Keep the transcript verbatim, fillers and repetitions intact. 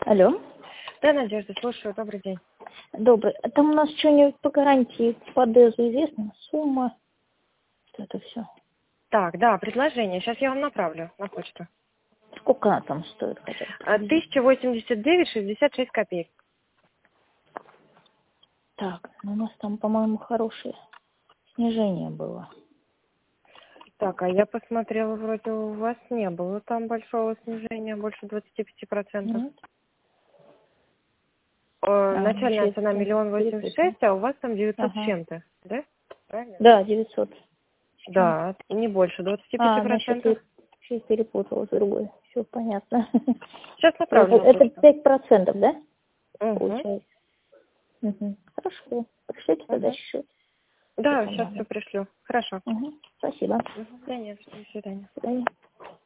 Алло. Да, Надежда, слушаю. Добрый день. Добрый. А там у нас что-нибудь по гарантии по ДЭЗу известно? Сумма? Вот это все. Так, да, предложение. Сейчас я вам направлю на почту. Сколько она там стоит хотя бы? тысяча восемьдесят девять шестьдесят шесть копеек. Так, ну у нас там, по-моему, хорошее снижение было. Так, а я посмотрела, вроде у вас не было там большого снижения, больше двадцати пяти процентов. Нет? Э, А, Начальная сейчас цена миллион восемьдесят перепутала. шесть, а у вас там девятьсот с Ага. чем-то, да? Правильно? Да, девятьсот с чем-то. Да, и не больше двадцати пяти А, значит, я процентов. чуть перепутала с другой. Все понятно. Сейчас Это, направлю на это почту. пять процентов, да? Угу, Получается. Угу. Хорошо. Пришлите тогда угу. счет. Да, Сколько сейчас надо. все пришлю. Хорошо. Угу. Спасибо. Угу. Да нет, до свидания. До свидания.